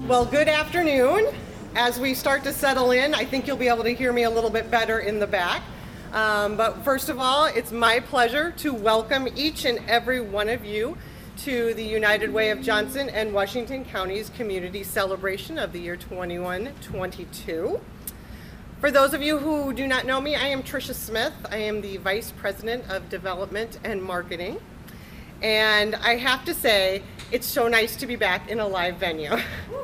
Well, good afternoon. As we start to settle in, I think you'll be able to hear me a little bit better in the back. But first of all, it's my pleasure to welcome each and every one of you to the United Way of Johnson and Washington County's community celebration of the year 21-22. For those of you who do not know me, I am Tricia Smith. I am the Vice President of Development and Marketing. And I have to say, it's so nice to be back in a live venue.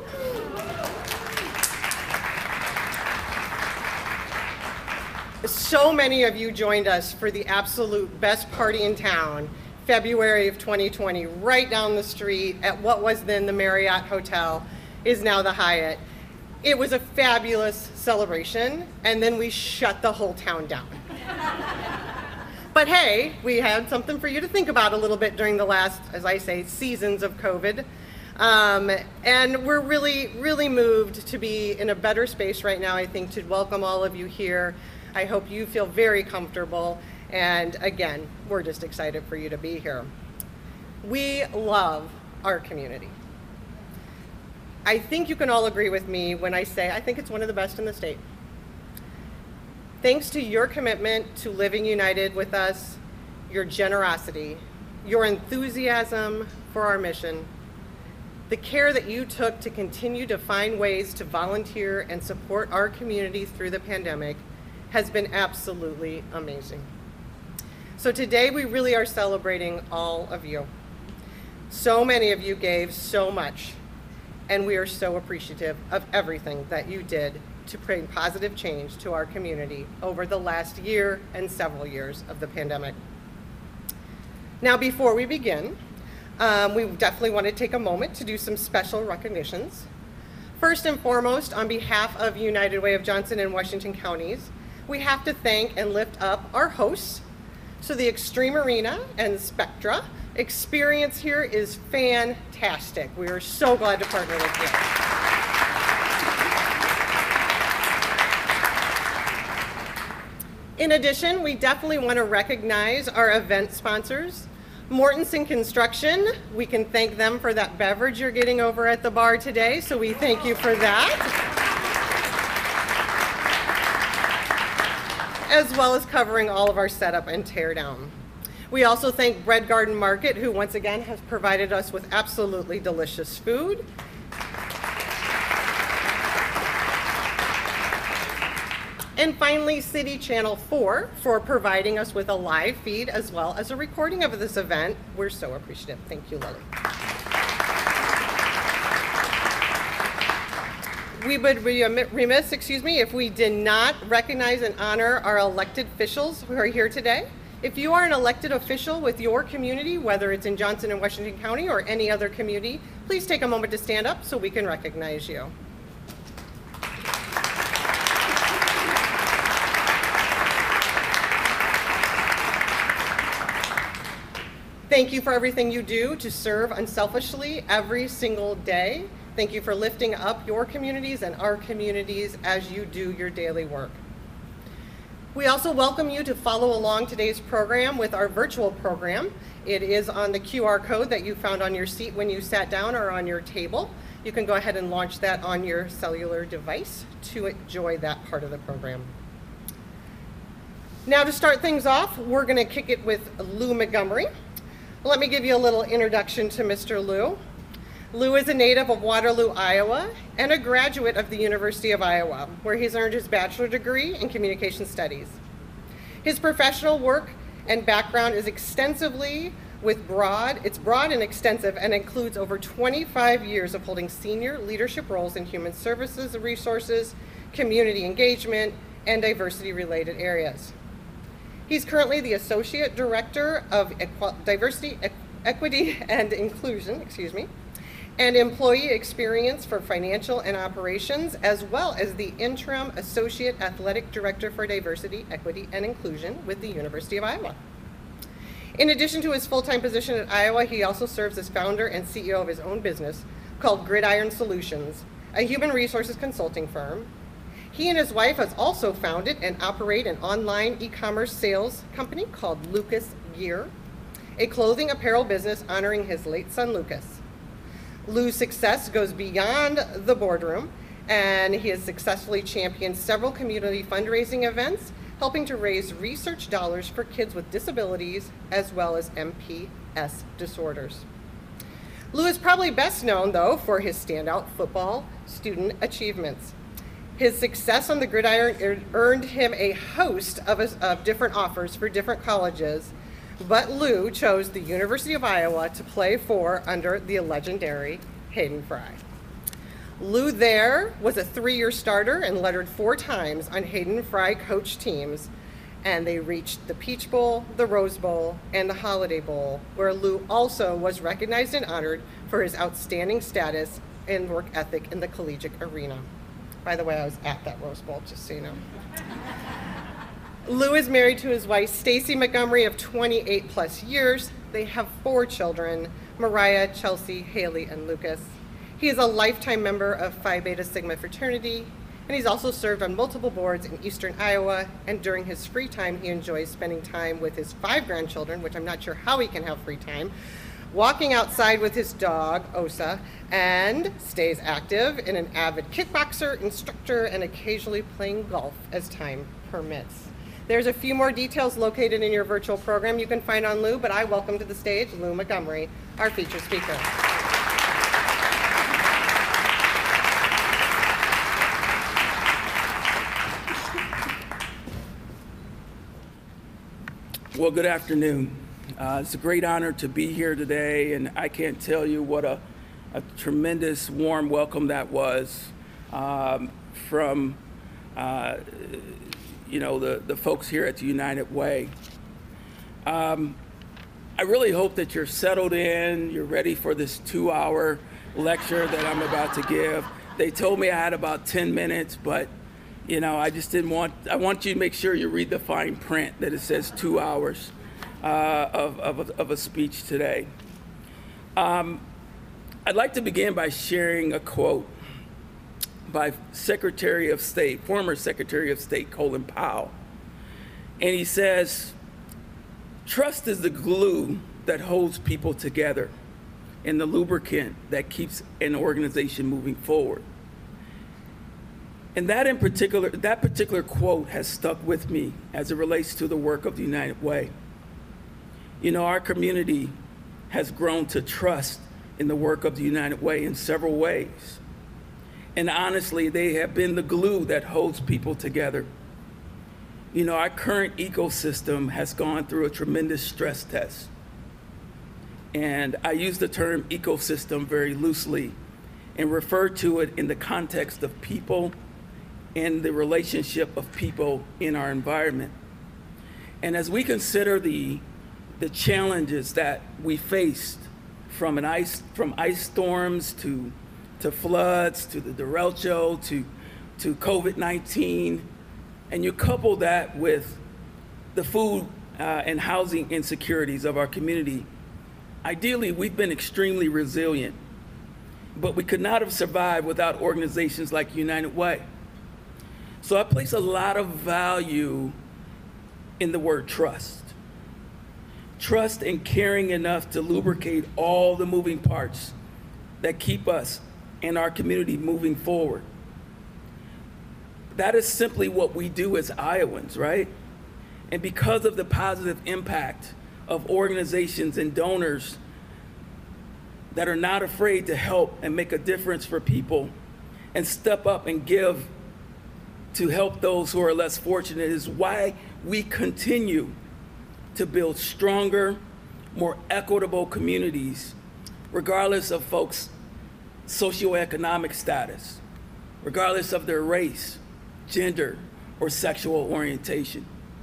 So many of you joined us for the absolute best party in town, February of 2020, right down the street at what was then the Marriott Hotel, is now the Hyatt. It was a fabulous celebration, and then we shut the whole town down. But hey, we had something for you to think about a little bit during the last, as I say, seasons of COVID. And we're really, really moved to be in a better space right now, I think, to welcome all of you here. I hope you feel very comfortable. And again, we're just excited for you to be here. We love our community. I think you can all agree with me when I say I think it's one of the best in the state. Thanks to your commitment to living united with us, your generosity, your enthusiasm for our mission, the care that you took to continue to find ways to volunteer and support our community through the pandemic has been absolutely amazing. So today we really are celebrating all of you. So many of you gave so much, and we are so appreciative of everything that you did to bring positive change to our community over the last year and several years of the pandemic. Now, before we begin, we definitely want to take a moment to do some special recognitions. First and foremost, on behalf of United Way of Johnson and Washington Counties, we have to thank and lift up our hosts. So the Extreme Arena and Spectra experience here is fantastic. We are so glad to partner with you. In addition, we definitely want to recognize our event sponsors. Mortensen Construction, we can thank them for that beverage you're getting over at the bar today, so we thank you for that. As well as covering all of our setup and tear down. We also thank Bread Garden Market, who once again has provided us with absolutely delicious food. And finally, City Channel 4 for providing us with a live feed as well as a recording of this event. We're so appreciative. Thank you, Lily. We would be remiss, if we did not recognize and honor our elected officials who are here today. If you are an elected official with your community, whether it's in Johnson and Washington County or any other community, please take a moment to stand up so we can recognize you. Thank you for everything you do to serve unselfishly every single day. Thank you for lifting up your communities and our communities as you do your daily work. We also welcome you to follow along today's program with our virtual program. It is on the QR code that you found on your seat when you sat down or on your table. You can go ahead and launch that on your cellular device to enjoy that part of the program. Now to start things off, we're going to kick it with Lou Montgomery. Let me give you a little introduction to Mr. Lou. Lou is a native of Waterloo, Iowa, and a graduate of the University of Iowa, where he's earned his bachelor's degree in communication studies. His professional work and background is broad and extensive and includes over 25 years of holding senior leadership roles in human services and resources, community engagement, and diversity-related areas. He's currently the Associate Director of Diversity, Equity, and Inclusion, and Employee Experience for Financial and Operations, as well as the Interim Associate Athletic Director for Diversity, Equity, and Inclusion with the University of Iowa. In addition to his full-time position at Iowa, he also serves as founder and CEO of his own business called Gridiron Solutions, a human resources consulting firm. He and his wife has also founded and operate an online e-commerce sales company called Lucas Gear, a clothing apparel business honoring his late son, Lucas. Lou's success goes beyond the boardroom, and he has successfully championed several community fundraising events, helping to raise research dollars for kids with disabilities as well as MPS disorders. Lou is probably best known, though, for his standout football student achievements. His success on the gridiron earned him a host of different offers for different colleges, but Lou chose the University of Iowa to play for under the legendary Hayden Fry. Lou there was a 3-year starter and lettered 4 times on Hayden Fry coach teams, and they reached the Peach Bowl, the Rose Bowl, and the Holiday Bowl, where Lou also was recognized and honored for his outstanding status and work ethic in the collegiate arena. By the way, I was at that Rose Bowl, just so you know. Lou is married to his wife, Stacy Montgomery, of 28 plus years. They have 4 children, Mariah, Chelsea, Haley, and Lucas. He is a lifetime member of Phi Beta Sigma fraternity, and he's also served on multiple boards in Eastern Iowa, and during his free time, he enjoys spending time with his 5 grandchildren, which I'm not sure how he can have free time, walking outside with his dog, Osa, and stays active and an avid kickboxer, instructor, and occasionally playing golf as time permits. There's a few more details located in your virtual program you can find on Lou, but I welcome to the stage Lou Montgomery, our featured speaker. Well, good afternoon. It's a great honor to be here today, and I can't tell you what a tremendous warm welcome that was from the folks here at the United Way. I really hope that you're settled in, you're ready for this 2-hour lecture that I'm about to give. They told me I had about 10 minutes, but I just I want you to make sure you read the fine print that it says 2 hours of a speech today. I'd like to begin by sharing a quote by former Secretary of State Colin Powell. And he says, "Trust is the glue that holds people together and the lubricant that keeps an organization moving forward." And that particular quote has stuck with me as it relates to the work of the United Way. Our community has grown to trust in the work of the United Way in several ways. And honestly, they have been the glue that holds people together. Our current ecosystem has gone through a tremendous stress test. And I use the term ecosystem very loosely and refer to it in the context of people and the relationship of people in our environment. And as we consider the challenges that we faced from ice storms to floods to the derecho to COVID-19, and you couple that with the food and housing insecurities of our community, ideally we've been extremely resilient, but we could not have survived without organizations like United Way. So I place a lot of value in the word trust. Trust and caring enough to lubricate all the moving parts that keep us and our community moving forward. That is simply what we do as Iowans, right? And because of the positive impact of organizations and donors that are not afraid to help and make a difference for people and step up and give to help those who are less fortunate, is why we continue to build stronger, more equitable communities, regardless of folks' socioeconomic status, regardless of their race, gender, or sexual orientation.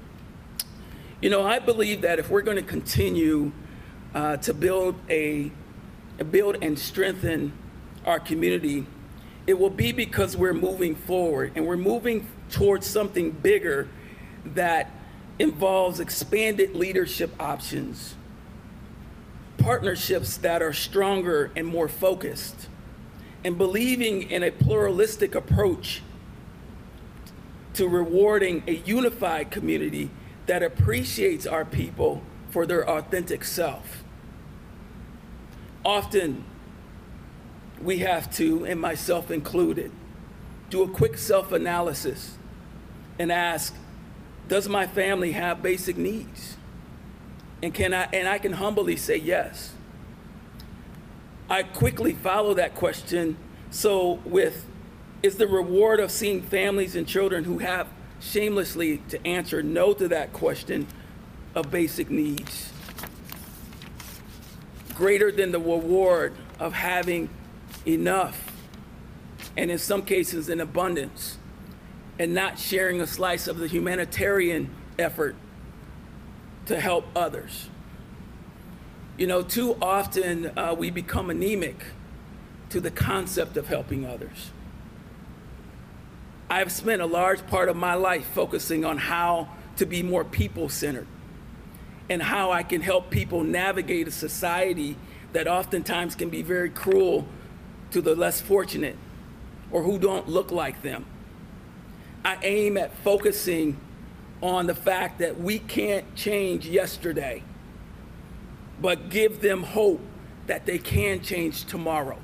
I believe that if we're going to continue to build and strengthen our community, it will be because we're moving forward and we're moving towards something bigger that involves expanded leadership options, partnerships that are stronger and more focused, and believing in a pluralistic approach to rewarding a unified community that appreciates our people for their authentic self. Often, we have to, and myself included, do a quick self-analysis and ask, does my family have basic needs? And I can humbly say yes. I quickly follow that question. So is the reward of seeing families and children who have shamelessly to answer no to that question of basic needs greater than the reward of having enough, and in some cases in abundance, and not sharing a slice of the humanitarian effort to help others? You know, too often we become anemic to the concept of helping others. I've spent a large part of my life focusing on how to be more people-centered and how I can help people navigate a society that oftentimes can be very cruel to the less fortunate or who don't look like them. I aim at focusing on the fact that we can't change yesterday, but give them hope that they can change tomorrow.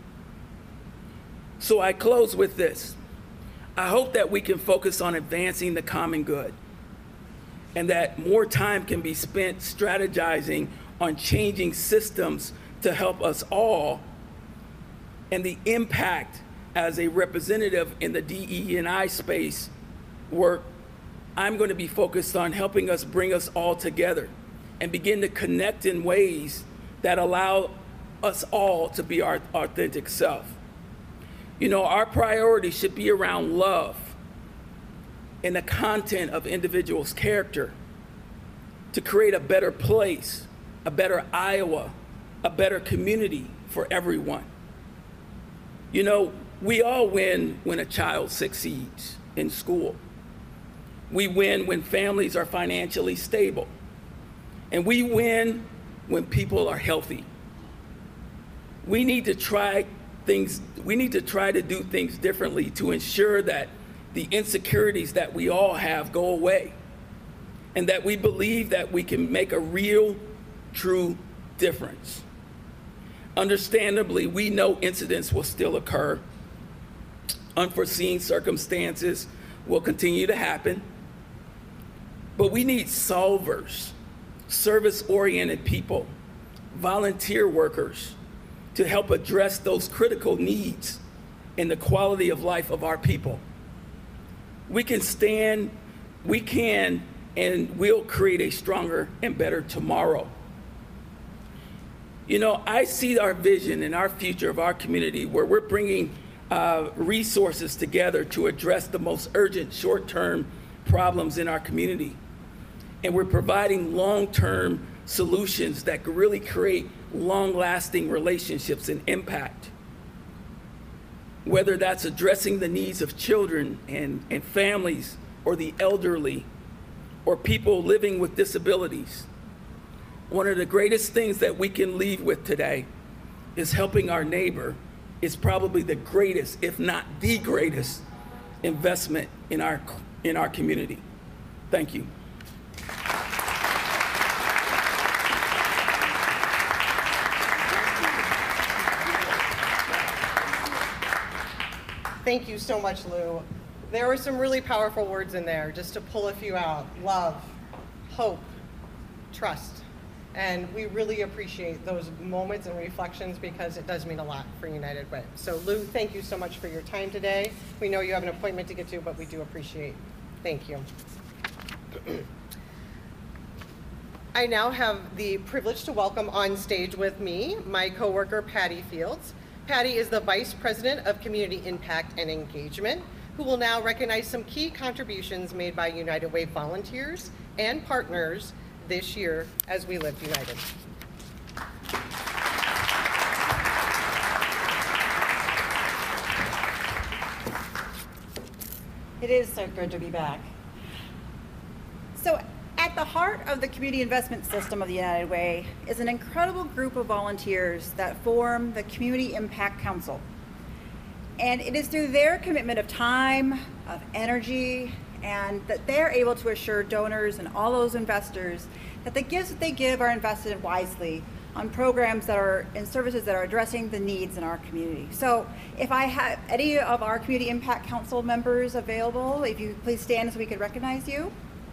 So I close with this. I hope that we can focus on advancing the common good, and that more time can be spent strategizing on changing systems to help us all, and the impact as a representative in the DE&I space work, I'm going to be focused on helping us bring us all together and begin to connect in ways that allow us all to be our authentic self. You know, our priority should be around love and the content of individuals' character to create a better place, a better Iowa, a better community for everyone. You know, we all win when a child succeeds in school. We win when families are financially stable. And we win when people are healthy. We need to try to do things differently to ensure that the insecurities that we all have go away, and that we believe that we can make a real, true difference. Understandably, we know incidents will still occur. Unforeseen circumstances will continue to happen. But we need solvers, service-oriented people, volunteer workers to help address those critical needs in the quality of life of our people. We can and will create a stronger and better tomorrow. You know, I see our vision and our future of our community where we're bringing resources together to address the most urgent short-term problems in our community. And we're providing long-term solutions that could really create long-lasting relationships and impact. Whether that's addressing the needs of children and families, or the elderly, or people living with disabilities. One of the greatest things that we can leave with today is helping our neighbor is probably the greatest, if not the greatest, investment in our community. Thank you. Thank you so much, Lou. There were some really powerful words in there, just to pull a few out. Love, hope, trust. And we really appreciate those moments and reflections because it does mean a lot for United Way. So Lou, thank you so much for your time today. We know you have an appointment to get to, but we do appreciate. Thank you. I now have the privilege to welcome on stage with me my coworker, Patty Fields. Patty is the Vice President of Community Impact and Engagement, who will now recognize some key contributions made by United Way volunteers and partners this year as we live united. It is so good to be back. So at the heart of the community investment system of the United Way is an incredible group of volunteers that form the Community Impact Council. And it is through their commitment of time, of energy, and that they're able to assure donors and all those investors that the gifts that they give are invested wisely on programs that are and services that are addressing the needs in our community. So if I have any of our Community Impact Council members available, if you please stand so we could recognize you.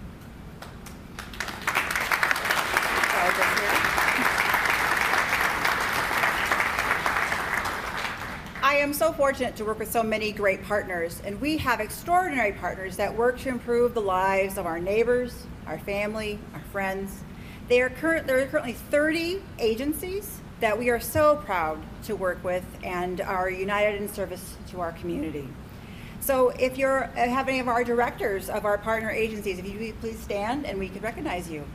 I am so fortunate to work with so many great partners, and we have extraordinary partners that work to improve the lives of our neighbors, our family, our friends. There are currently 30 agencies that we are so proud to work with and are united in service to our community. So if you have any of our directors of our partner agencies, if you would please stand and we could recognize you.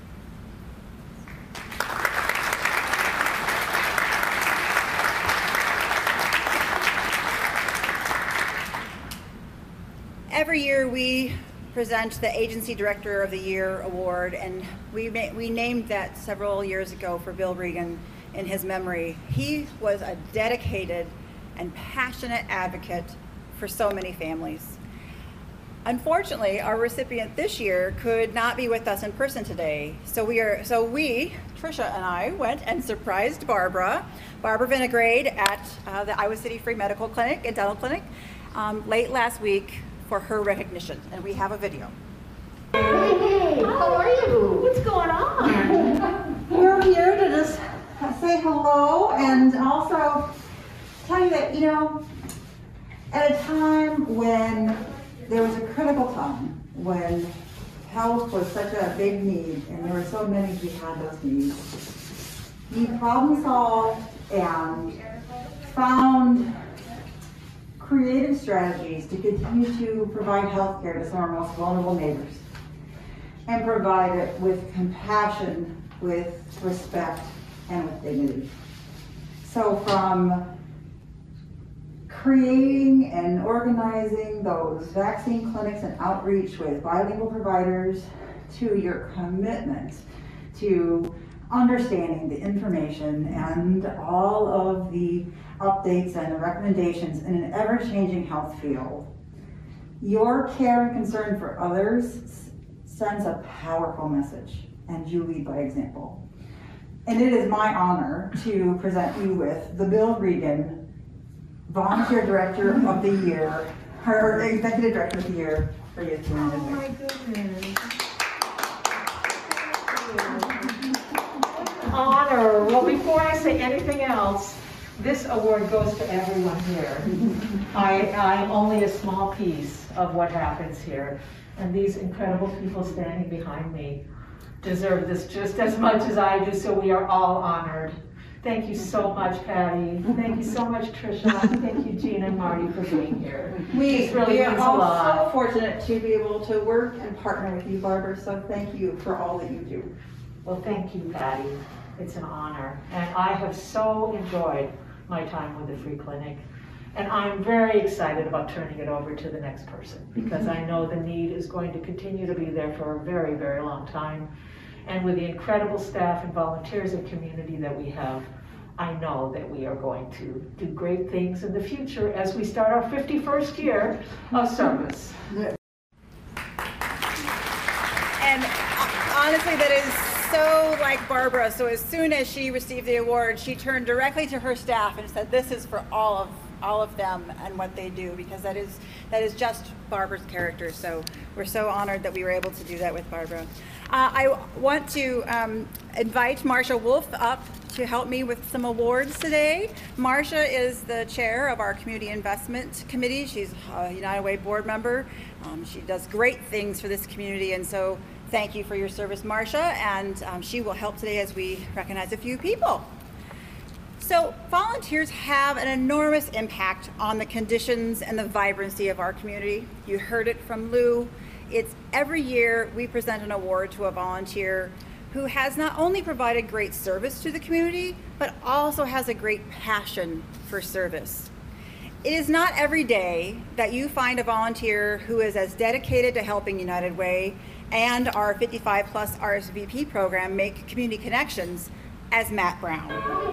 Every year we present the Agency Director of the Year award, and we named that several years ago for Bill Regan in his memory. He was a dedicated and passionate advocate for so many families. Unfortunately, our recipient this year could not be with us in person today, so Tricia and I went and surprised Barbara Vinograde at the Iowa City Free Medical Clinic and Dental Clinic late last week for her recognition, and we have a video. Hey, how are you? What's going on? We're here to just say hello and also tell you that, at a time when there was a critical time, when health was such a big need and there were so many who had those needs, you problem solved and found creative strategies to continue to provide health care to some of our most vulnerable neighbors and provide it with compassion, with respect, and with dignity. So from creating and organizing those vaccine clinics and outreach with bilingual providers to your commitment to understanding the information and all of the updates and the recommendations in an ever-changing health field. Your care and concern for others sends a powerful message, and you lead by example. And it is my honor to present you with the Bill Regan Volunteer Director of the Year, her Executive Director of the Year for Youth United. Oh my goodness. Honor. Well, before I say anything else, this award goes to everyone here. I'm only a small piece of what happens here, and these incredible people standing behind me deserve this just as much as I do, so we are all honored. Thank you so much, Patty. Thank you so much, Tricia. Thank you, Gina and Marty, for being here. We really are means a all lot. so fortunate to be able to work and partner with you, Barbara, so thank you for all that you do. Well, thank you, Patty. It's an honor. And I have so enjoyed my time with the Free Clinic. And I'm very excited about turning it over to the next person, because I know the need is going to continue to be there for a very, very long time. And with the incredible staff and volunteers and community that we have, I know that we are going to do great things in the future as we start our 51st year of service. And honestly, that is so like Barbara. So as soon as she received the award, she turned directly to her staff and said, "This is for all of them and what they do," because that is just Barbara's character. So we're so honored that we were able to do that with Barbara. I want to invite Marsha Wolf up to help me with some awards today. Marsha is the chair of our Community Investment Committee. She's a United Way board member. She does great things for this community, and so thank you for your service, Marsha, and she will help today as we recognize a few people. So volunteers have an enormous impact on the conditions and the vibrancy of our community. You heard it from Lou. It's every year we present an award to a volunteer who has not only provided great service to the community, but also has a great passion for service. It is not every day that you find a volunteer who is as dedicated to helping United Way and our 55 plus RSVP program make community connections as Matt Brown.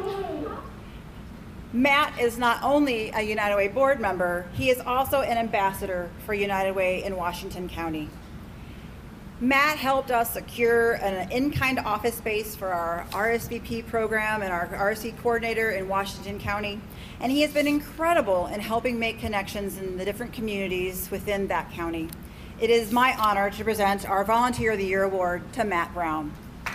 Matt is not only a United Way board member, he is also an ambassador for United Way in Washington County. Matt helped us secure an in-kind office space for our RSVP program and our RC coordinator in Washington County, and he has been incredible in helping make connections in the different communities within that county. It is my honor to present our Volunteer of the Year award to Matt Brown.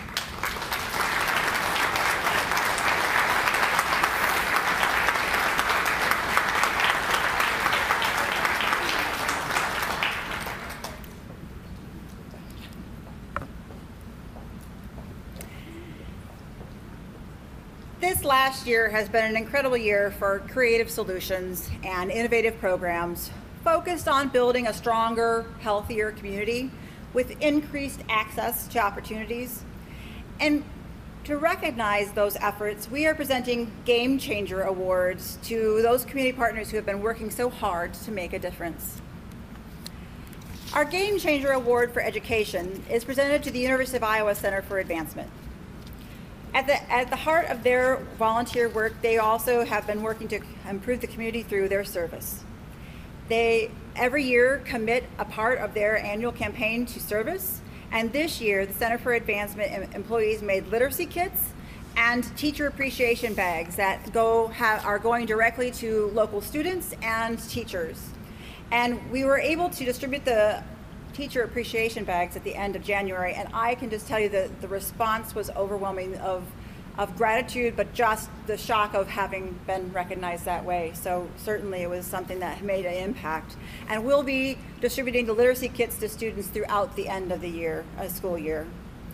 This last year has been an incredible year for creative solutions and innovative programs focused on building a stronger, healthier community with increased access to opportunities. And to recognize those efforts, we are presenting Game Changer Awards to those community partners who have been working so hard to make a difference. Our Game Changer Award for Education is presented to the University of Iowa Center for Advancement. At the heart of their volunteer work, they also have been working to improve the community through their service. They every year commit a part of their annual campaign to service, and this year the Center for Advancement employees made literacy kits and teacher appreciation bags that are going directly to local students and teachers. And we were able to distribute the teacher appreciation bags at the end of January, and I can just tell you that the response was overwhelming of gratitude, but just the shock of having been recognized that way. So certainly it was something that made an impact. And we'll be distributing the literacy kits to students throughout the end of the year, school year.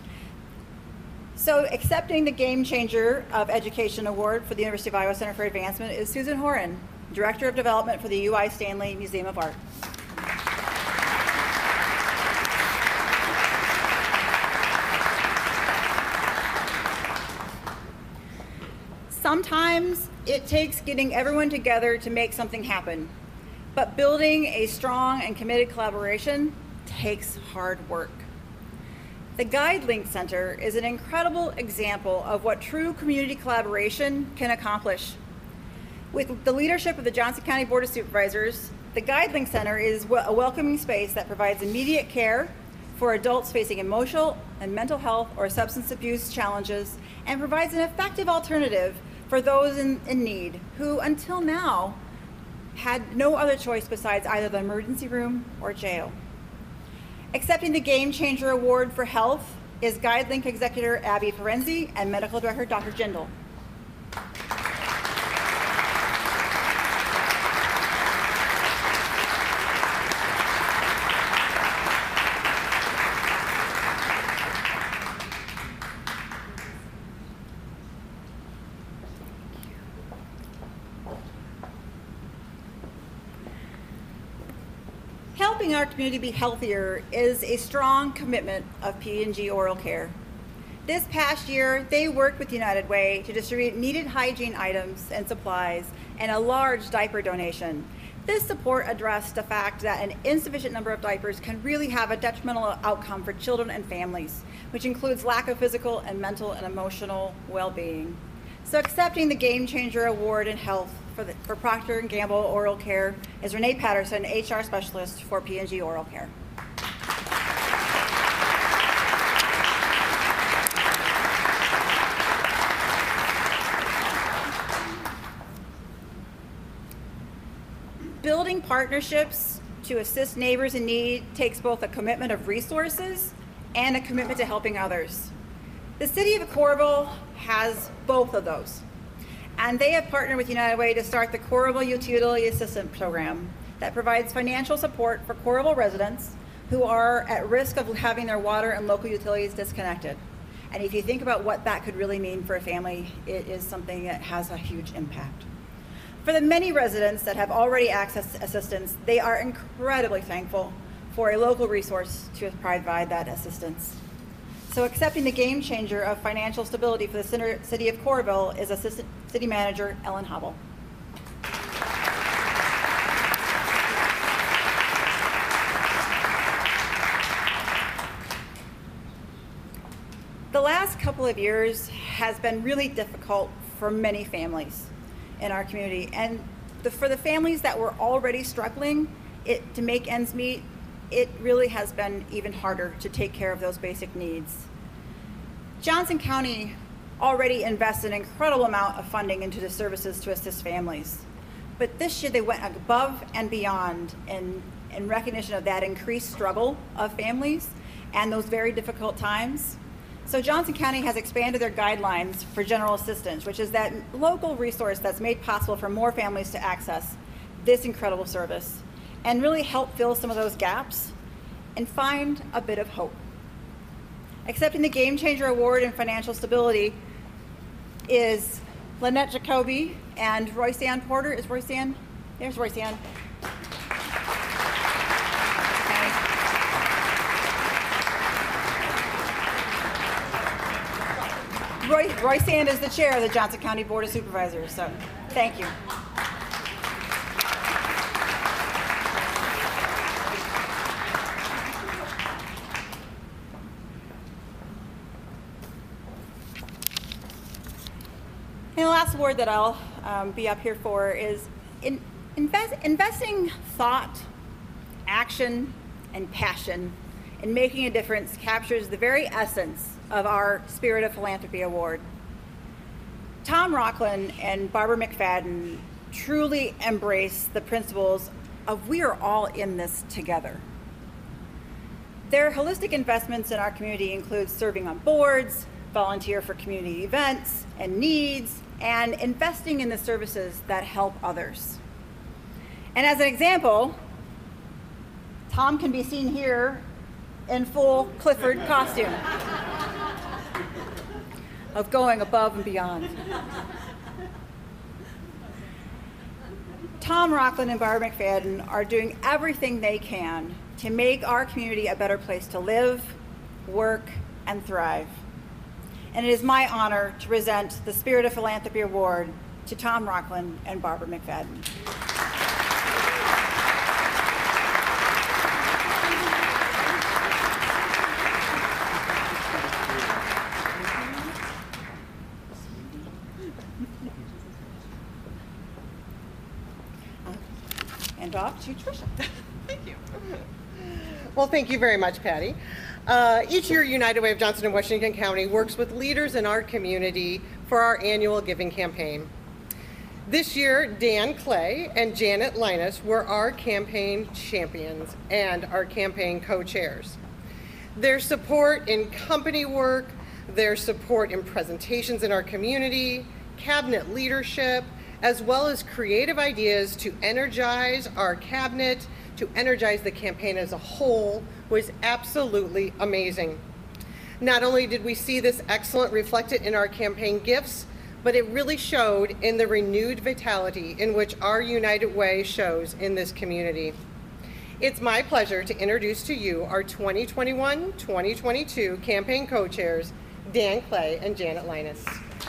So accepting the Game Changer of Education Award for the University of Iowa Center for Advancement is Susan Horan, Director of Development for the UI Stanley Museum of Art. Sometimes it takes getting everyone together to make something happen, but building a strong and committed collaboration takes hard work. The GuideLink Center is an incredible example of what true community collaboration can accomplish. With the leadership of the Johnson County Board of Supervisors, the GuideLink Center is a welcoming space that provides immediate care for adults facing emotional and mental health or substance abuse challenges, and provides an effective alternative for those in need who until now had no other choice besides either the emergency room or jail. Accepting the Game Changer Award for Health is GuideLink Executive Abby Ferenzi and Medical Director Dr. Jindal. Helping our community be healthier is a strong commitment of P&G Oral Care. This past year, they worked with United Way to distribute needed hygiene items and supplies and a large diaper donation. This support addressed the fact that an insufficient number of diapers can really have a detrimental outcome for children and families, which includes lack of physical and mental and emotional well-being. So accepting the Game Changer Award in Health for Procter & Gamble Oral Care is Renee Patterson, HR Specialist for P&G Oral Care. Building partnerships to assist neighbors in need takes both a commitment of resources and a commitment to helping others. The City of Coralville has both of those. And they have partnered with United Way to start the Coralville Utility Assistance Program that provides financial support for Coralville residents who are at risk of having their water and local utilities disconnected. And if you think about what that could really mean for a family, it is something that has a huge impact. For the many residents that have already accessed assistance, they are incredibly thankful for a local resource to provide that assistance. So accepting the Game Changer of Financial Stability for the City of Coralville is Assistant City Manager Ellen Hobble. The last couple of years has been really difficult for many families in our community, and for the families that were already struggling to make ends meet, it really has been even harder to take care of those basic needs. Johnson County already invests an incredible amount of funding into the services to assist families. But this year they went above and beyond in recognition of that increased struggle of families and those very difficult times. So Johnson County has expanded their guidelines for general assistance, which is that local resource that's made possible for more families to access this incredible service and really help fill some of those gaps and find a bit of hope. Accepting the Game Changer Award in Financial Stability is Lynette Jacoby and Royce-Ann Porter. Is Royce-Ann? There's Royce-Ann. Royce-Ann is the chair of the Johnson County Board of Supervisors, so thank you. And the last award that I'll be up here for is investing thought, action, and passion in making a difference captures the very essence of our Spirit of Philanthropy Award. Tom Rockland and Barbara McFadden truly embrace the principles of we are all in this together. Their holistic investments in our community include serving on boards, volunteer for community events and needs, and investing in the services that help others. And as an example, Tom can be seen here in full Clifford costume of going above and beyond. Tom Rockland and Barbara McFadden are doing everything they can to make our community a better place to live, work, and thrive. And it is my honor to present the Spirit of Philanthropy Award to Tom Rockland and Barbara McFadden. And off to Tricia. Thank you. Well, thank you very much, Patty. Each year, United Way of Johnson and Washington County works with leaders in our community for our annual giving campaign. This year, Dan Clay and Janet Linus were our campaign champions and our campaign co-chairs. Their support in company work, their support in presentations in our community, cabinet leadership, as well as creative ideas to energize our cabinet, to energize the campaign as a whole, was absolutely amazing. Not only did we see this excellence reflected in our campaign gifts, but it really showed in the renewed vitality in which our United Way shows in this community. It's my pleasure to introduce to you our 2021-2022 campaign co-chairs, Dan Clay and Janet Linus.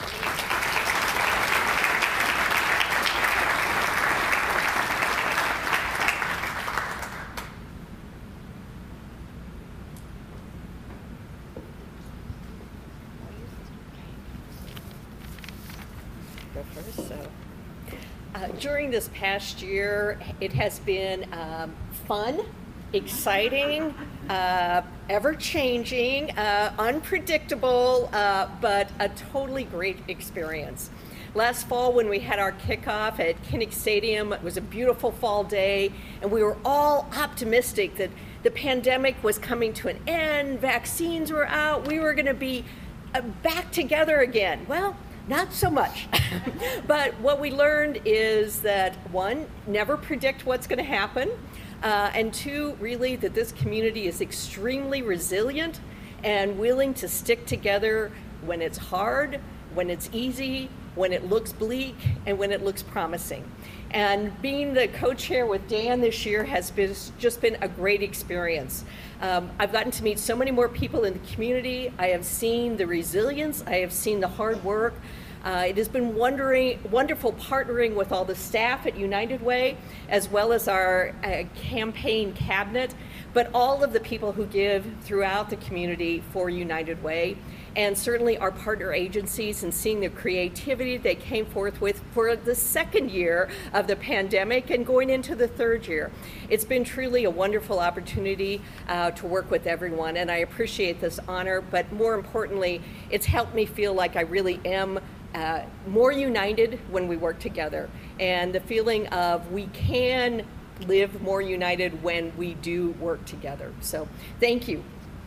During this past year, it has been fun, exciting, ever-changing, unpredictable, but a totally great experience. Last fall, when we had our kickoff at Kinnick Stadium, it was a beautiful fall day, and we were all optimistic that the pandemic was coming to an end, vaccines were out, we were going to be back together again. Well, not so much. But what we learned is that, one, never predict what's going to happen, and two, really that this community is extremely resilient and willing to stick together when it's hard, when it's easy, when it looks bleak, and when it looks promising. And being the co-chair with Dan this year has just been a great experience. I've gotten to meet so many more people in the community. I have seen the resilience. I have seen the hard work. It has been wonderful partnering with all the staff at United Way, as well as our campaign cabinet. but all of the people who give throughout the community for United Way, and certainly our partner agencies, and seeing the creativity they came forth with for the second year of the pandemic and going into the third year. It's been truly a wonderful opportunity to work with everyone, and I appreciate this honor, but more importantly, it's helped me feel like I really am more united when we work together, and the feeling of we can live more united when we do work together. So thank you.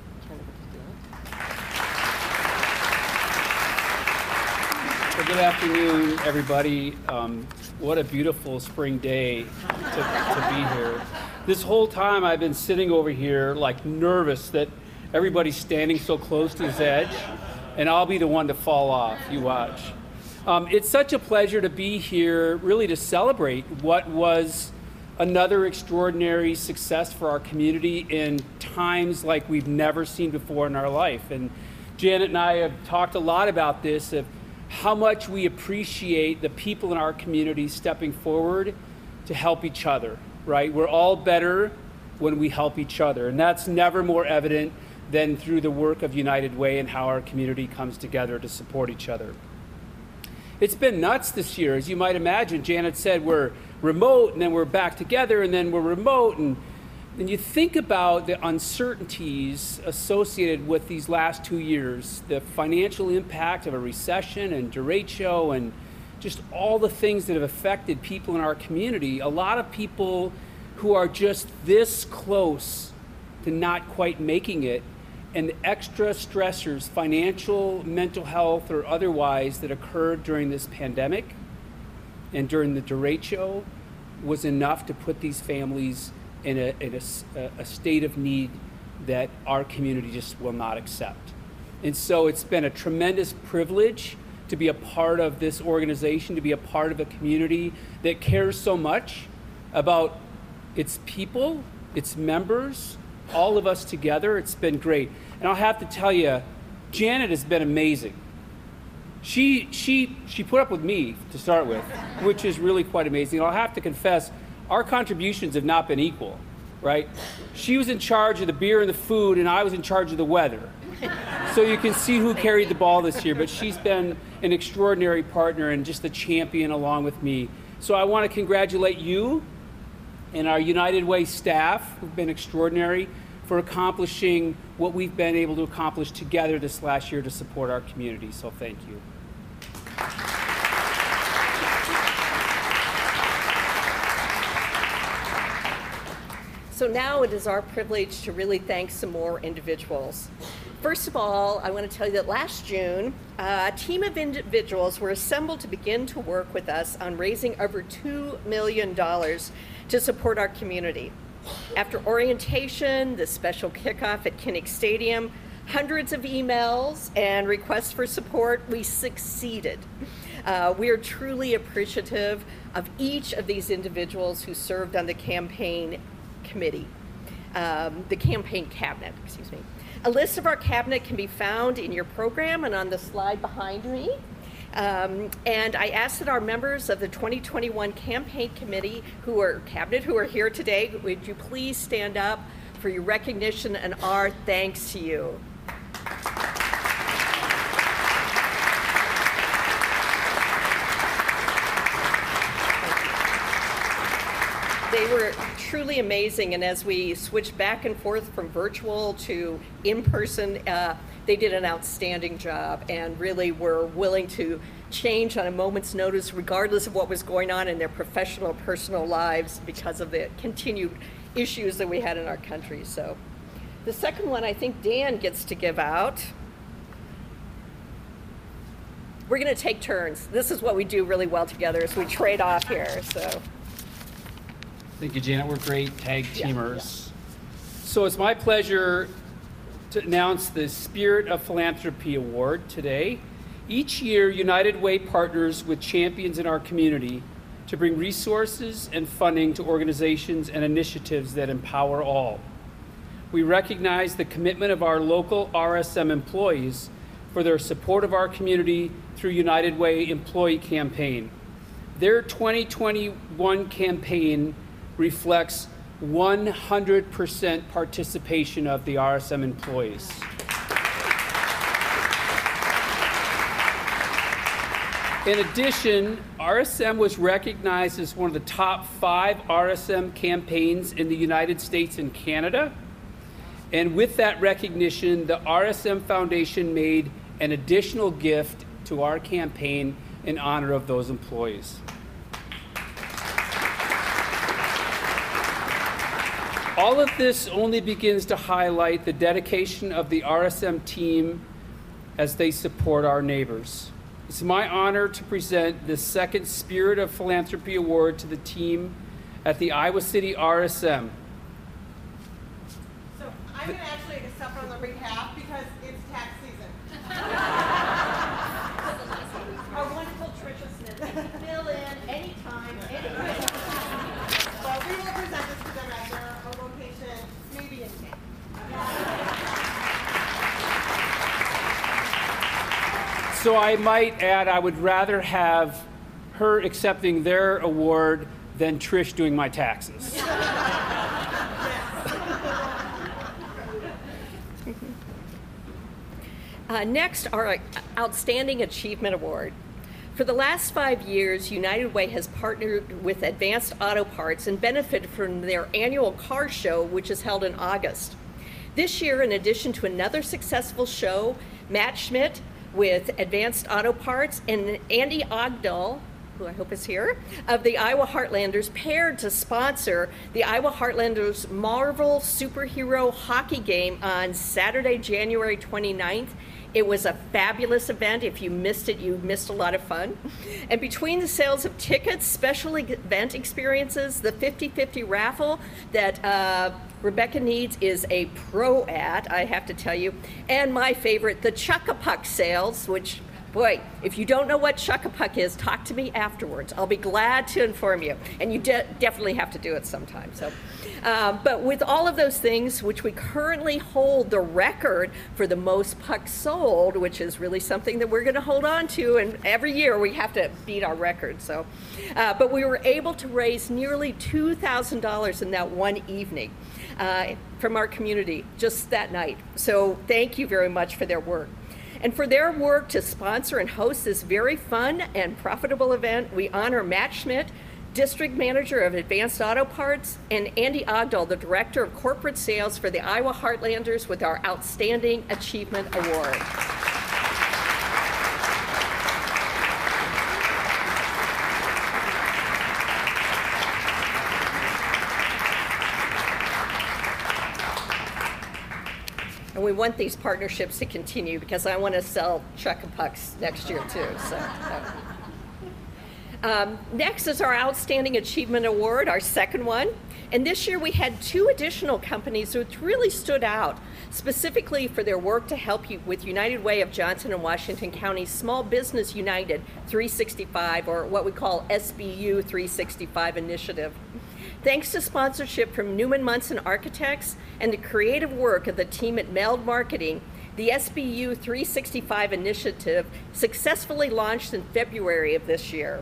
Well, good afternoon, everybody. What a beautiful spring day to be here. This whole time I've been sitting over here like nervous that everybody's standing so close to his edge, and I'll be the one to fall off. You watch. It's such a pleasure to be here, really to celebrate what was another extraordinary success for our community in times like we've never seen before in our life. And Janet and I have talked a lot about this, of how much we appreciate the people in our community stepping forward to help each other, right? We're all better when we help each other, and that's never more evident than through the work of United Way and how our community comes together to support each other. It's been nuts this year, as you might imagine. Janet said we're remote, and then we're back together, and then we're remote, and you think about the uncertainties associated with these last 2 years, the financial impact of a recession and derecho, and just all the things that have affected people in our community. A lot of people who are just this close to not quite making it, and the extra stressors, financial, mental health, or otherwise, that occurred during this pandemic and during the derecho was enough to put these families in a state of need that our community just will not accept. And so it's been a tremendous privilege to be a part of this organization, to be a part of a community that cares so much about its people, its members, all of us together. It's been great. And I'll have to tell you, Janet has been amazing. She put up with me to start with, which is really quite amazing. And I'll have to confess, our contributions have not been equal, right? She was in charge of the beer and the food, and I was in charge of the weather. So you can see who carried the ball this year, but she's been an extraordinary partner and just a champion along with me. So I want to congratulate you and our United Way staff, who've been extraordinary, for accomplishing what we've been able to accomplish together this last year to support our community. So thank you. So now it is our privilege to really thank some more individuals. First of all, I want to tell you that last June, a team of individuals were assembled to begin to work with us on raising over $2 million to support our community. After orientation, the special kickoff at Kinnick Stadium, hundreds of emails and requests for support, we succeeded. We are truly appreciative of each of these individuals who served on the campaign committee, the campaign cabinet, excuse me. A list of our cabinet can be found in your program and on the slide behind me. And I ask that our members of the 2021 campaign committee who are here today, would you please stand up for your recognition and our thanks to you. They were truly amazing, and as we switched back and forth from virtual to in-person, they did an outstanding job and really were willing to change on a moment's notice regardless of what was going on in their professional and personal lives because of the continued issues that we had in our country. So the second one I think Dan gets to give out. We're going to take turns. This is what we do really well together, is we trade off here. So. Thank you, Janet. We're great tag teamers. So it's my pleasure to announce the Spirit of Philanthropy Award today. Each year, United Way partners with champions in our community to bring resources and funding to organizations and initiatives that empower all. We recognize the commitment of our local RSM employees for their support of our community through United Way Employee Campaign. Their 2021 campaign reflects 100% participation of the RSM employees. In addition, RSM was recognized as one of the top 5 RSM campaigns in the United States and Canada. And with that recognition, the RSM Foundation made an additional gift to our campaign in honor of those employees. All of this only begins to highlight the dedication of the RSM team as they support our neighbors. It's my honor to present the second Spirit of Philanthropy Award to the team at the Iowa City RSM. So I'm going to actually accept on their behalf because it's tax season. Our wonderful Tricia Smith. Fill in anytime, anywhere. But we will present this to them at their location, maybe in May. So I might add, I would rather have her accepting their award than Trish doing my taxes. Next, our Outstanding Achievement Award. For the last 5 years, United Way has partnered with Advanced Auto Parts and benefited from their annual car show, which is held in August. This year, in addition to another successful show, Matt Schmidt with Advanced Auto Parts and Andy Ogdahl, who I hope is here, of the Iowa Heartlanders, paired to sponsor the Iowa Heartlanders Marvel Superhero Hockey Game on Saturday, January 29th. It was a fabulous event. If you missed it, you missed a lot of fun. And between the sales of tickets, special event experiences, the 50-50 raffle that Rebecca Needs is a pro at, I have to tell you, and my favorite, the Chuck-a-Puck sales, which, boy, if you don't know what Chuck-a-Puck is, talk to me afterwards. I'll be glad to inform you. And you definitely have to do it sometime. So, but with all of those things, which we currently hold the record for the most pucks sold, which is really something that we're going to hold on to, and every year we have to beat our record. So, but we were able to raise nearly $2,000 in that one evening from our community just that night. So thank you very much for their work. And for their work to sponsor and host this very fun and profitable event, we honor Matt Schmidt, District Manager of Advanced Auto Parts, and Andy Ogdahl, the Director of Corporate Sales for the Iowa Heartlanders, with our Outstanding Achievement Award. And we want these partnerships to continue because I want to sell Chuck-a-Pucks next year too. So, next is our Outstanding Achievement Award, our second one. And this year we had 2 additional companies which really stood out, specifically for their work to help you with United Way of Johnson and Washington County's Small Business United 365, or what we call SBU 365 initiative. Thanks to sponsorship from Newman Munson Architects and the creative work of the team at Meld Marketing, the SBU 365 initiative successfully launched in February of this year.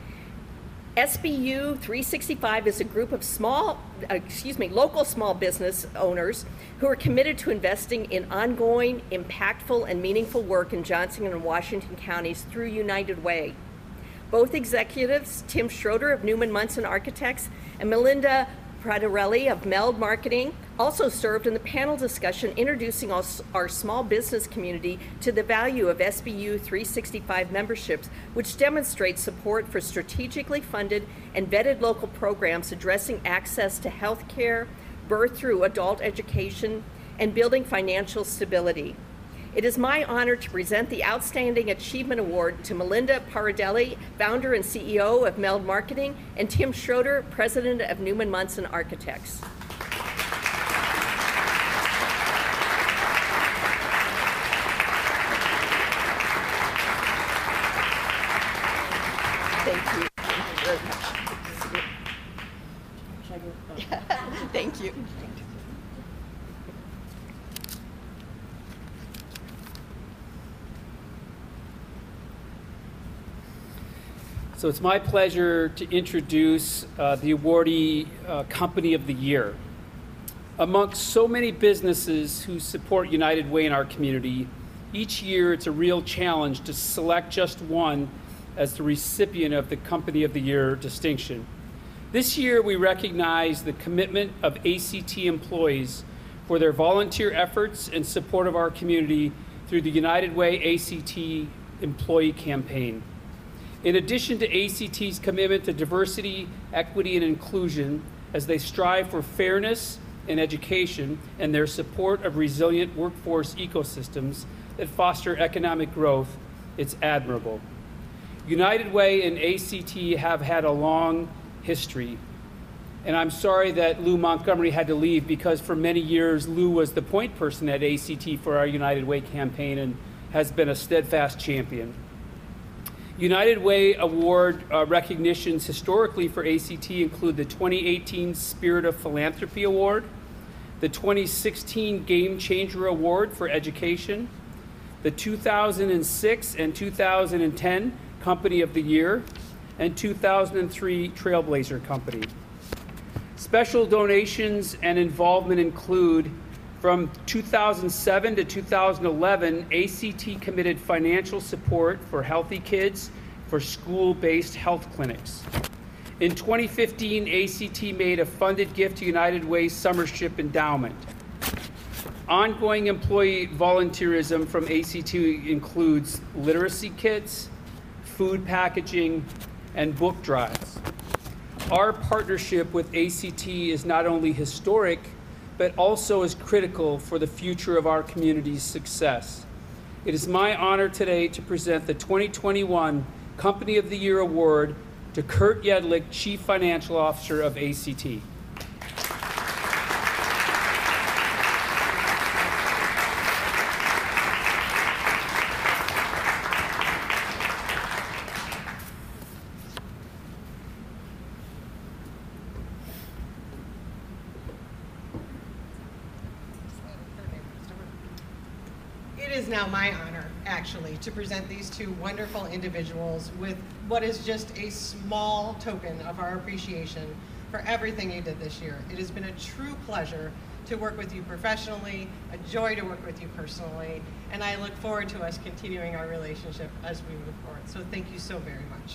SBU 365 is a group of local small business owners who are committed to investing in ongoing, impactful, and meaningful work in Johnson and Washington counties through United Way. Both executives, Tim Schroeder of Newman Munson Architects and Melinda Pradarelli of Meld Marketing, also served in the panel discussion introducing our small business community to the value of SBU 365 memberships, which demonstrates support for strategically funded and vetted local programs addressing access to health care, birth through adult education, and building financial stability. It is my honor to present the Outstanding Achievement Award to Melinda Paradelli, founder and CEO of Meld Marketing, and Tim Schroeder, president of Newman Munson Architects. Thank you. Thank you very much. Thank you. So it's my pleasure to introduce the awardee Company of the Year. Amongst so many businesses who support United Way in our community, each year it's a real challenge to select just one as the recipient of the Company of the Year distinction. This year we recognize the commitment of ACT employees for their volunteer efforts and support of our community through the United Way ACT Employee Campaign. In addition to ACT's commitment to diversity, equity, and inclusion as they strive for fairness in education and their support of resilient workforce ecosystems that foster economic growth, it's admirable. United Way and ACT have had a long history, and I'm sorry that Lou Montgomery had to leave, because for many years Lou was the point person at ACT for our United Way campaign and has been a steadfast champion. United Way Award recognitions historically for ACT include the 2018 Spirit of Philanthropy Award, the 2016 Game Changer Award for Education, the 2006 and 2010 Company of the Year, and 2003 Trailblazer Company. Special donations and involvement include, from 2007 to 2011, ACT committed financial support for Healthy Kids for school-based health clinics. In 2015, ACT made a funded gift to United Way Summership Endowment. Ongoing employee volunteerism from ACT includes literacy kits, food packaging, and book drives. Our partnership with ACT is not only historic, but also is critical for the future of our community's success. It is my honor today to present the 2021 Company of the Year Award to Kurt Yedlick, Chief Financial Officer of ACT. It is now my honor, actually, to present these two wonderful individuals with what is just a small token of our appreciation for everything you did this year. It has been a true pleasure to work with you professionally, a joy to work with you personally, and I look forward to us continuing our relationship as we move forward. So thank you so very much.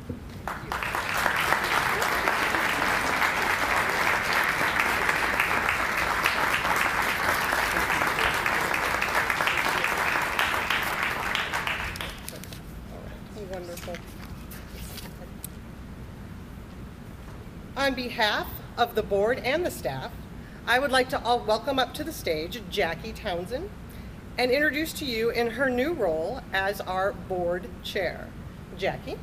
Wonderful. On behalf of the board and the staff, I would like to welcome up to the stage Jackie Townsend and introduce to you in her new role as our board chair. Jackie.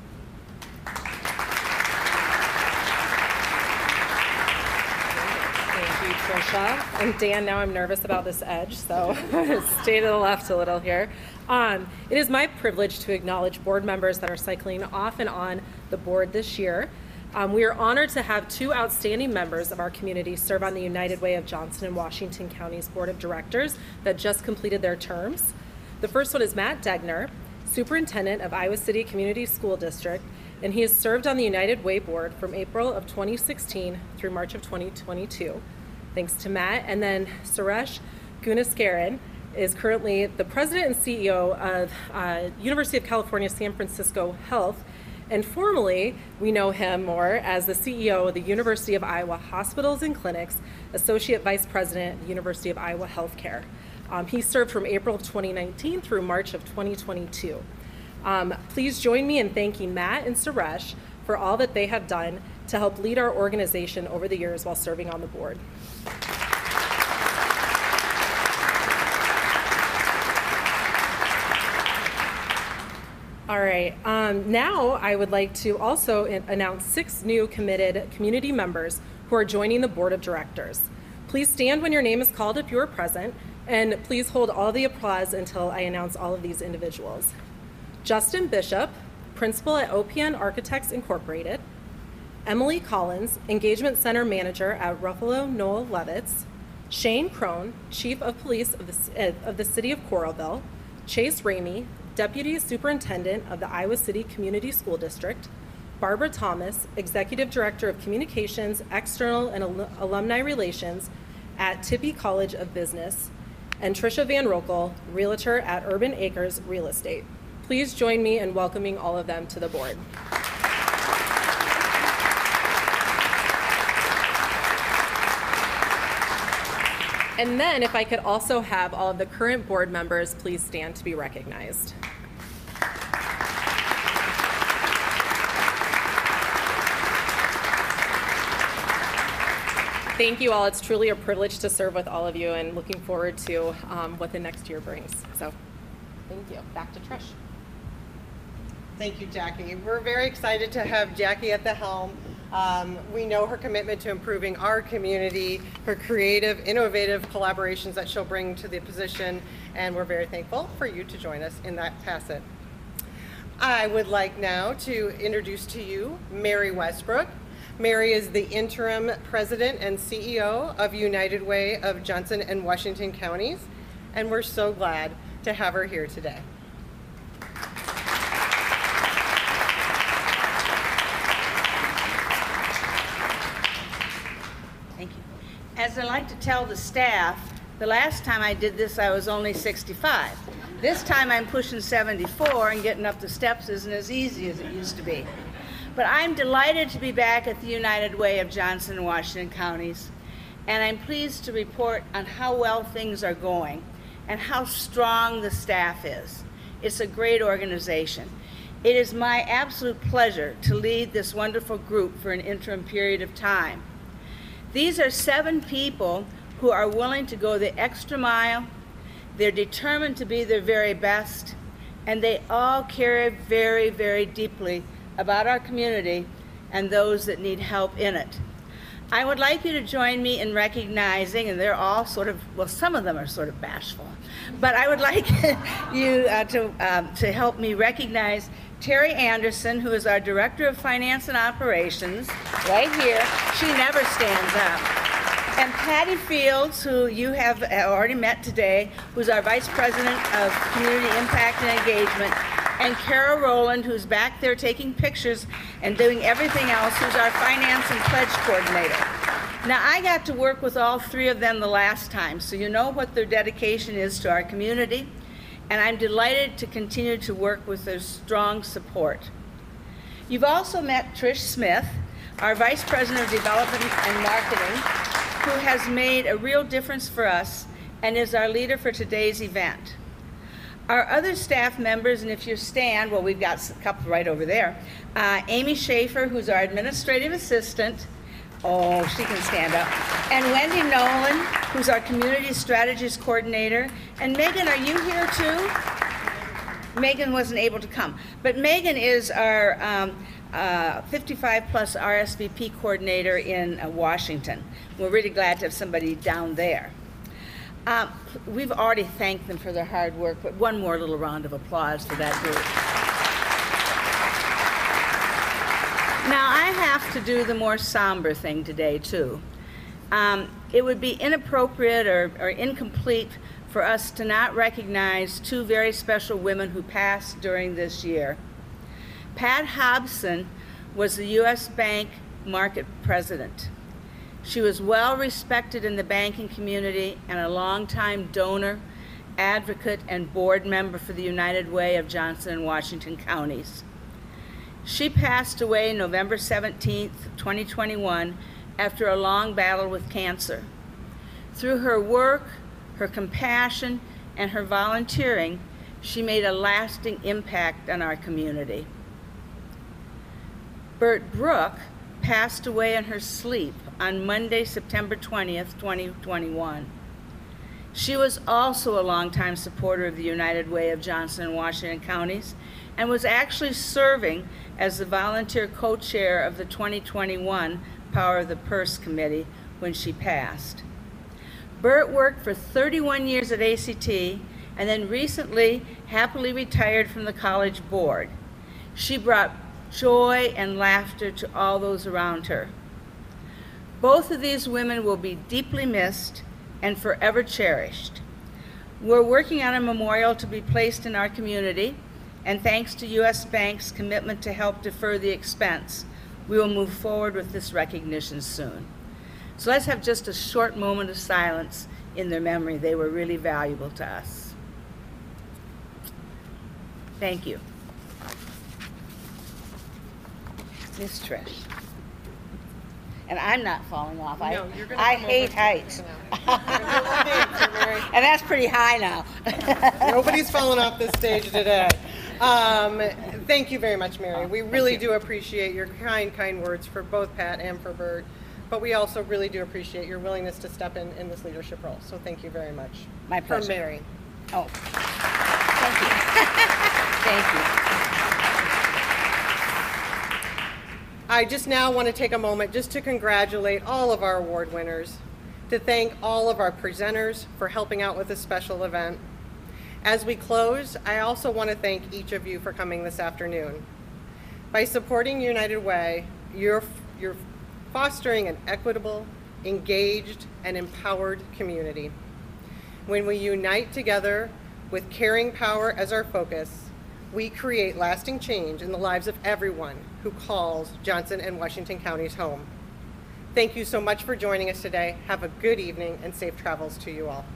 Thank you, Trisha. And Dan, now I'm nervous about this edge, so stay to the left a little here. It is my privilege to acknowledge board members that are cycling off and on the board this year. We are honored to have two outstanding members of our community serve on the United Way of Johnson and Washington County's Board of Directors that just completed their terms. The first one is Matt Degner, Superintendent of Iowa City Community School District, and he has served on the United Way Board from April of 2016 through March of 2022. Thanks to Matt. And then Suresh Gunaskaran is currently the president and CEO of University of California, San Francisco Health, and formerly we know him more as the CEO of the University of Iowa Hospitals and Clinics, Associate Vice President, University of Iowa Healthcare. He served from April of 2019 through March of 2022. Please join me in thanking Matt and Suresh for all that they have done to help lead our organization over the years while serving on the board. All right, now I would like to also announce 6 new committed community members who are joining the Board of Directors. Please stand when your name is called if you are present, and please hold all the applause until I announce all of these individuals. Justin Bishop, Principal at OPN Architects Incorporated. Emily Collins, Engagement Center Manager at Ruffalo Noel Levitz. Shane Crone, Chief of Police of the City of Coralville. Chase Ramey, Deputy Superintendent of the Iowa City Community School District, Barbara Thomas, Executive Director of Communications, External and Alumni Relations at Tippie College of Business, and Tricia Van Rokel, Realtor at Urban Acres Real Estate. Please join me in welcoming all of them to the board. And then if I could also have all of the current board members please stand to be recognized. Thank you all. It's truly a privilege to serve with all of you and looking forward to what the next year brings. So thank you. Back to Trish. Thank you, Jackie. We're very excited to have Jackie at the helm. We know her commitment to improving our community, her creative, innovative collaborations that she'll bring to the position, and we're very thankful for you to join us in that facet. I would like now to introduce to you Mary Westbrook. Mary is the interim president and CEO of United Way of Johnson and Washington counties, and we're so glad to have her here today. Thank you. As I like to tell the staff, the last time I did this, I was only 65. This time I'm pushing 74, and getting up the steps isn't as easy as it used to be. But I'm delighted to be back at the United Way of Johnson and Washington counties, and I'm pleased to report on how well things are going and how strong the staff is. It's a great organization. It is my absolute pleasure to lead this wonderful group for an interim period of time. These are 7 people who are willing to go the extra mile. They're determined to be their very best, and they all care very, very deeply about our community and those that need help in it. I would like you to join me in recognizing, and they're all sort of, well, some of them are sort of bashful, but I would like you to help me recognize Terry Anderson, who is our Director of Finance and Operations, right here. She never stands up. And Patty Fields, who you have already met today, who's our Vice President of Community Impact and Engagement, and Kara Rowland, who's back there taking pictures and doing everything else, who's our Finance and Pledge Coordinator. Now, I got to work with all 3 of them the last time, so you know what their dedication is to our community, and I'm delighted to continue to work with their strong support. You've also met Trish Smith, our Vice President of Development and Marketing, who has made a real difference for us and is our leader for today's event. Our other staff members, and if you stand, well, we've got a couple right over there. Amy Schaefer, who's our administrative assistant. Oh, she can stand up. And Wendy Nolan, who's our community strategies coordinator. And Megan, are you here too? Megan wasn't able to come. But Megan is our 55 plus RSVP coordinator in Washington. We're really glad to have somebody down there. We've already thanked them for their hard work, but one more little round of applause for that group. Now, I have to do the more somber thing today, too. It would be inappropriate or incomplete for us to not recognize 2 very special women who passed during this year. Pat Hobson was the U.S. Bank market president. She was well respected in the banking community and a longtime donor, advocate, and board member for the United Way of Johnson and Washington counties. She passed away November 17th, 2021, after a long battle with cancer. Through her work, her compassion, and her volunteering, she made a lasting impact on our community. Bert Brooke passed away in her sleep on Monday, September 20th, 2021. She was also a longtime supporter of the United Way of Johnson and Washington counties and was actually serving as the volunteer co-chair of the 2021 Power of the Purse Committee when she passed. Bert worked for 31 years at ACT and then recently happily retired from the college board. She brought joy and laughter to all those around her. Both of these women will be deeply missed and forever cherished. We're working on a memorial to be placed in our community, and thanks to U.S. Bank's commitment to help defer the expense, we will move forward with this recognition soon. So let's have just a short moment of silence in their memory. They were really valuable to us. Thank you. Miss Trish. And I'm not falling off. No, you're gonna I come hate over to- heights. Mary. And that's pretty high now. Nobody's fallen off this stage today. Thank you very much, Mary. We really do appreciate your kind words for both Pat and for Bert, but we also really do appreciate your willingness to step in this leadership role. So thank you very much. My pleasure. For Mary. Oh, thank you. Thank you. I just now want to take a moment just to congratulate all of our award winners, to thank all of our presenters for helping out with this special event. As we close, I also want to thank each of you for coming this afternoon. By supporting United Way, you're fostering an equitable, engaged, and empowered community. When we unite together with caring power as our focus, we create lasting change in the lives of everyone who calls Johnson and Washington counties home. Thank you so much for joining us today. Have a good evening and safe travels to you all.